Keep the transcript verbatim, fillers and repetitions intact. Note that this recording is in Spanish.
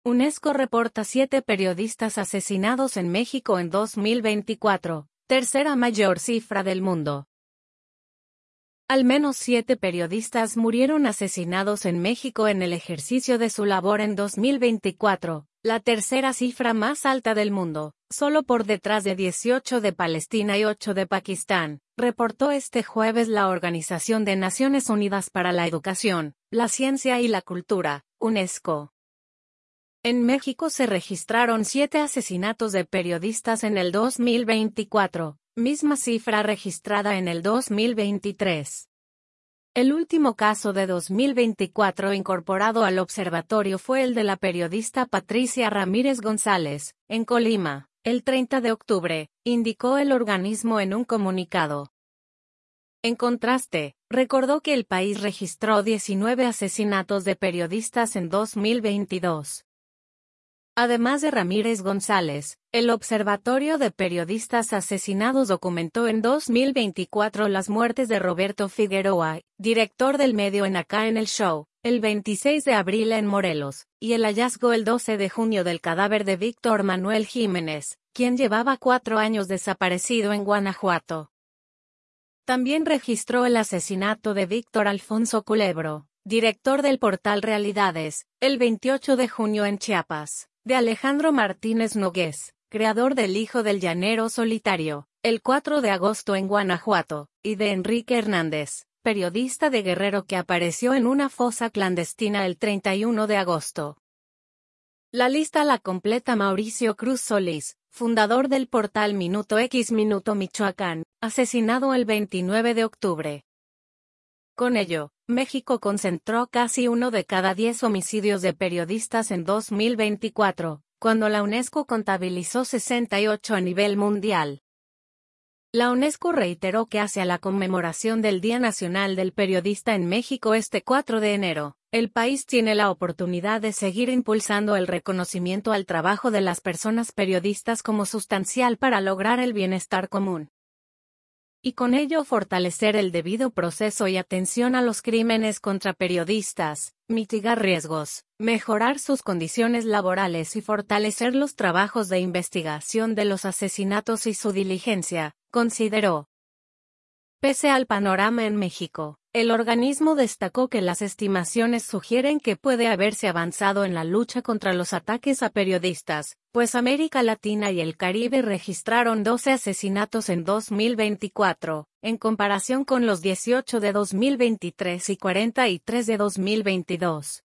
UNESCO reporta siete periodistas asesinados en México en dos mil veinticuatro, tercera mayor cifra del mundo. Al menos siete periodistas murieron asesinados en México en el ejercicio de su labor en dos mil veinticuatro, la tercera cifra más alta del mundo, solo por detrás de dieciocho de Palestina y ocho de Pakistán, reportó este jueves la Organización de Naciones Unidas para la Educación, la Ciencia y la Cultura, UNESCO. En México se registraron siete asesinatos de periodistas en el dos mil veinticuatro, misma cifra registrada en el dos mil veintitrés. El último caso de dos mil veinticuatro incorporado al observatorio fue el de la periodista Patricia Ramírez González, en Colima, el treinta de octubre, indicó el organismo en un comunicado. En contraste, recordó que el país registró diecinueve asesinatos de periodistas en dos mil veintidós. Además de Ramírez González, el Observatorio de Periodistas Asesinados documentó en dos mil veinticuatro las muertes de Roberto Figueroa, director del medio en Acá en el Show, el veintiséis de abril en Morelos, y el hallazgo el doce de junio del cadáver de Víctor Manuel Jiménez, quien llevaba cuatro años desaparecido en Guanajuato. También registró el asesinato de Víctor Alfonso Culebro, director del portal Realidades, el veintiocho de junio en Chiapas, de Alejandro Martínez Nogués, creador del Hijo del Llanero Solitario, el cuatro de agosto en Guanajuato, y de Enrique Hernández, periodista de Guerrero que apareció en una fosa clandestina el treinta y uno de agosto. La lista la completa Mauricio Cruz Solís, fundador del portal Minuto X Minuto Michoacán, asesinado el veintinueve de octubre. Con ello, México concentró casi uno de cada diez homicidios de periodistas en dos mil veinticuatro, cuando la UNESCO contabilizó sesenta y ocho a nivel mundial. La UNESCO reiteró que hacia la conmemoración del Día Nacional del Periodista en México este cuatro de enero, el país tiene la oportunidad de seguir impulsando el reconocimiento al trabajo de las personas periodistas como sustancial para lograr el bienestar común. Y con ello fortalecer el debido proceso y atención a los crímenes contra periodistas, mitigar riesgos, mejorar sus condiciones laborales y fortalecer los trabajos de investigación de los asesinatos y su diligencia, consideró. Pese al panorama en México, el organismo destacó que las estimaciones sugieren que puede haberse avanzado en la lucha contra los ataques a periodistas, pues América Latina y el Caribe registraron doce asesinatos en dos mil veinticuatro, en comparación con los dieciocho de dos mil veintitrés y cuarenta y tres de dos mil veintidós.